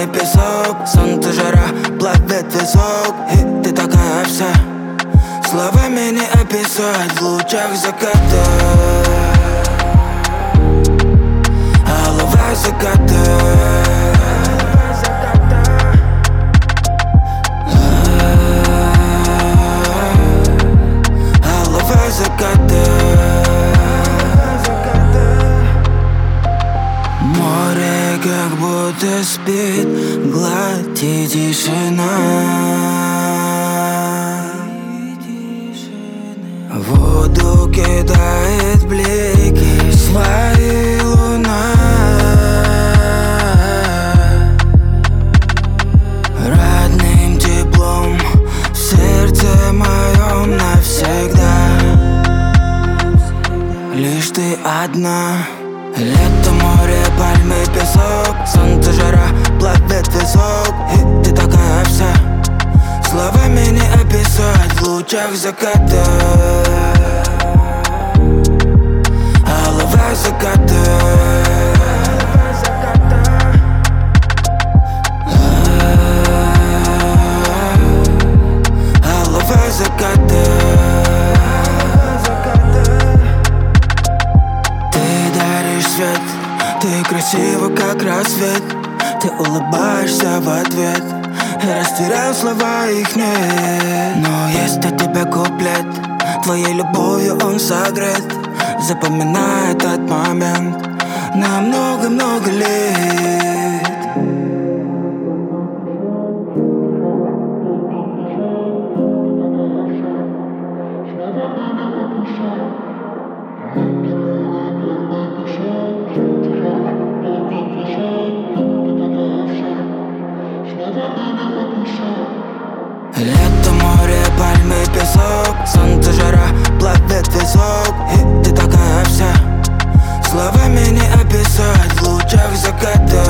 пальмы, песок, солнце, жара, плавит висок. И ты такая вся, словами не описать. В лучах заката, алого заката, алого заката. Море как будто спит, гладь и тишина. Воду кидает блики свои луна. Родным теплом в сердце моем навсегда. Лишь ты одна. Лето, море, пальмы, песок, солнце, жара, плавит висок. И ты такая вся, словами не описать. В лучах заката, алого заката, алого заката. Свет, ты красива, как рассвет. Ты улыбаешься в ответ. Я растерял слова, их нет. Но есть от тебя куплет. Твоей любовью он согрет. Запоминай этот момент на много-много лет. Лето, море, пальмы, песок, солнце, жара, плавит висок. И ты такая вся, словами не описать. В лучах заката,